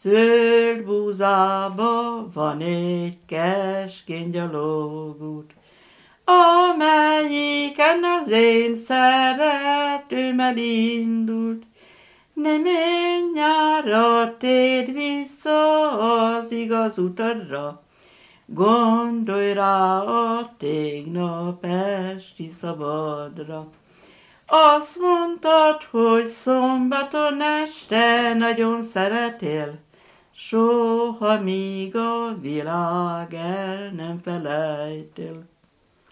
Zöld búzába van egy keskeny gyalogút, amelyiken az én szeretőm elindult. Ne menj arra, térd vissza az igaz utadra, gondolj rá a tegnap esti szabadra. Azt mondtad, hogy szombaton este nagyon szeretél, soha míg a világ el nem felejtél.